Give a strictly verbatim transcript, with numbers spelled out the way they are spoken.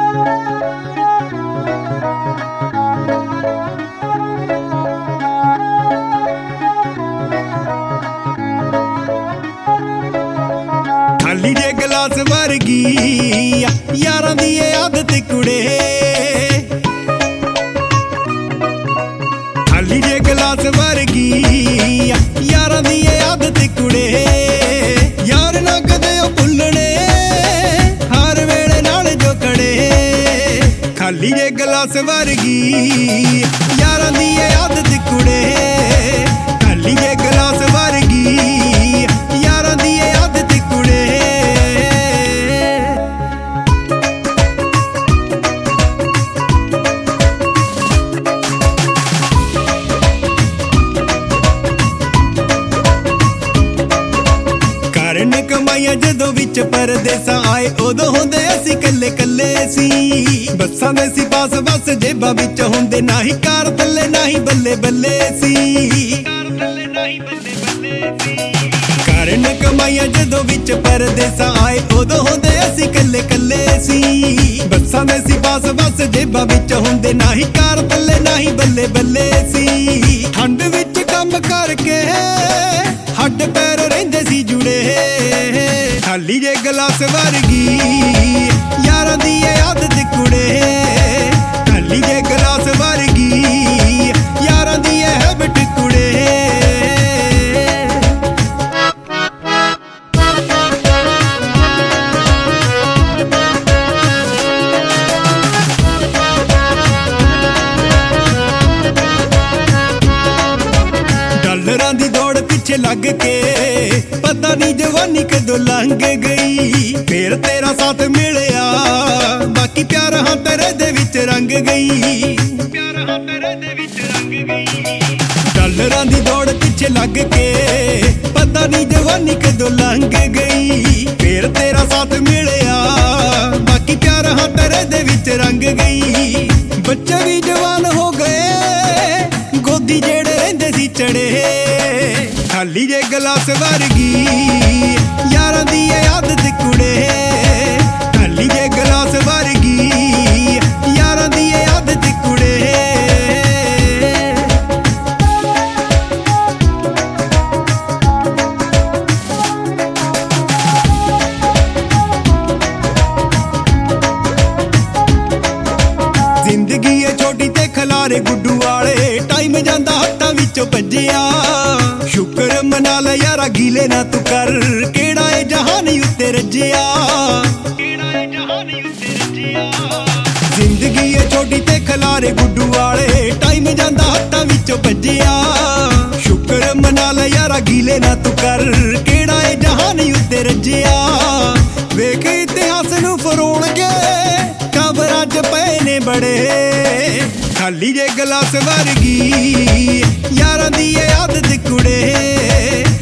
खाली जे गिलास वर्गी यारां दी आदत कुड़े, खाली जे गिलास वर्गी यारां दी आदत कुड़े। यार ना कदे भुल्लणे हर वेले नाल जो खड़े, खाली जे गिलास वर्गी यारां दी आदत कुड़े, खाली जे गिलास वर्गी यारां दी आदत कुड़े। ਕਰਨ ਕਮਾਈਆਂ ਜਦੋਂ ਵਿੱਚ ਪਰਦੇਸਾਂ ਆਏ ਉਦੋਂ ਹੁੰਦੇ ਅਸੀਂ ਕੱਲੇ ਕੱਲੇ ਸੀ। ਬੱਸਾਂ ਦੇ ਸੀ ਪਾਸ ਬੱਸ ਜੇਬਾਂ ਵਿੱਚ ਹੁੰਦੇ ਨਾਹੀਂ ਕਾਰ ਥੱਲੇ ਨਾਹੀਂ ਬੱਲੇ ਬੱਲੇ ਸੀ। ਕਰਨ ਕਮਾਈਆਂ ਜਦੋਂ ਵਿੱਚ ਪਰਦੇਸਾਂ ਆਏ ਉਦੋਂ ਹੁੰਦੇ ਅਸੀਂ ਕੱਲੇ ਕੱਲੇ ਸੀ। ਬੱਸਾਂ ਦੇ ਸੀ ਪਾਸ ਬੱਸ ਜੇਬਾਂ ਵਿੱਚ ਹੁੰਦੇ ਨਾਹੀਂ ਕਾਰ ਥੱਲੇ ਨਾਹੀਂ ਬੱਲੇ ਬੱਲੇ ਸੀ। ਠੰਡ ਵਿੱਚ ਕੰਮ ਕਰਕੇ ਹੱਡ ਪੈਰ ਰਹਿੰਦੇ ਸੀ ਜੁੜੇ, ਖਾਲੀ ਜੇ ਗਲਾਸ ਵਰਗੀ ਯਾਰਾਂ ਦੀ ਆਦਤ ਕੁੜੇ, ਖਾਲੀ ਜੇ ਗਲਾਸ ਵਰਗੀ ਯਾਰਾਂ ਦੀ ਹੈਬਿਟ ਕੁੜੇ। ਡਾਲਰਾਂ ਦੀ ਦੌੜ ਪਿੱਛੇ ਲੱਗ ਕੇ ਪਤਾ ਨਹੀਂ ਜਵਾਨੀ ਕਦੋਂ ਲੰਘ ਗਈ। ਫੇਰ ਤੇਰਾ ਸਾਥ ਮਿਲਿਆ ਬਾਕੀ ਪਿਆਰ ਹਾਂ ਤੇਰੇ ਦੇ ਵਿੱਚ ਰੰਗ ਗਈ, ਪਿਆਰ ਹਾਂ ਤੇਰੇ ਦੇ ਵਿੱਚ ਰੰਗ ਗਈ। ਡਾਲਰਾਂ ਦੀ ਦੌੜ ਪਿੱਛੇ ਲੱਗ ਕੇ ਪਤਾ ਨਹੀਂ ਜਵਾਨੀ ਕਦੋਂ ਲੰਘ ਗਈ। ਫੇਰ ਤੇਰਾ ਸਾਥ ਮਿਲਿਆ ਬਾਕੀ ਪਿਆਰ ਹਾਂ ਤੇਰੇ ਦੇ ਵਿੱਚ ਰੰਗ ਗਈ। ਬੱਚੇ ਵੀ ਜਵਾਨ ਹੋ ਗਏ ਗੋਦੀ ਜਿਹੜੇ ਰਹਿੰਦੇ ਸੀ ਚੜੇ, ਖਾਲੀ ਜੇ ਗਲਾਸ ਵਰਗੀ ਯਾਰਾਂ ਦੀ ਆਦਤ ਕੁੜੇ, ਖਾਲੀ ਜੇ ਗਲਾਸ ਵਰਗੀ ਯਾਰਾਂ ਦੀ ਆਦਤ ਕੁੜੇ। ਜ਼ਿੰਦਗੀ ਏ ਛੋਟੀ ਤੇ ਖਲਾਰੇ ਗੁੱਡੂ ਵਾਲੇ, ਟਾਈਮ ਜਾਂਦਾ ਹੱਥਾਂ ਵਿੱਚੋਂ ਭੱਜਿਆ। ਸ਼ੁਕਰ ਮਨਾ ਲੈ ਯਾਰਾ ਗੀਲੇ ਨਾ ਤੂੰ ਕਰ, ਕਿਹੜਾ ਏ ਜਹਾਨੀ ਉੱਤੇ ਰੱਜਿਆ, ਕਿਹੜਾ ਏ ਜਹਾਨੀ ਉੱਤੇ ਰੱਜਿਆ। ਜ਼ਿੰਦਗੀ ਏ ਛੋਟੀ ਤੇ ਖਲਾਰੇ ਗੁੱਡੂ ਵਾਲੇ, ਟਾਈਮ ਜਾਂਦਾ ਹੱਥਾਂ ਵਿੱਚੋਂ ਭੱਜਿਆ। ਸ਼ੁਕਰ ਮਨਾ ਲੈ ਯਾਰਾ ਗੀਲੇ ਨਾ ਤੂੰ ਕਰ, ਕਿਹੜਾ ਏ ਜਹਾਨੀ ਉੱਤੇ ਰੱਜਿਆ। ਵੇਖ ਇਤਿਹਾਸ ਨੂੰ ਫਰੋਲਗੇ ਖਬਰਾਂ 'ਚ ਪਏ ਨੇ ਬੜੇ, ਖਾਲੀ ਜੇ ਗਲਾਸ ਵਰਗੀ ਯਾਰਾਂ ਦੀ ਆਦਤ ਕੁੜੇ,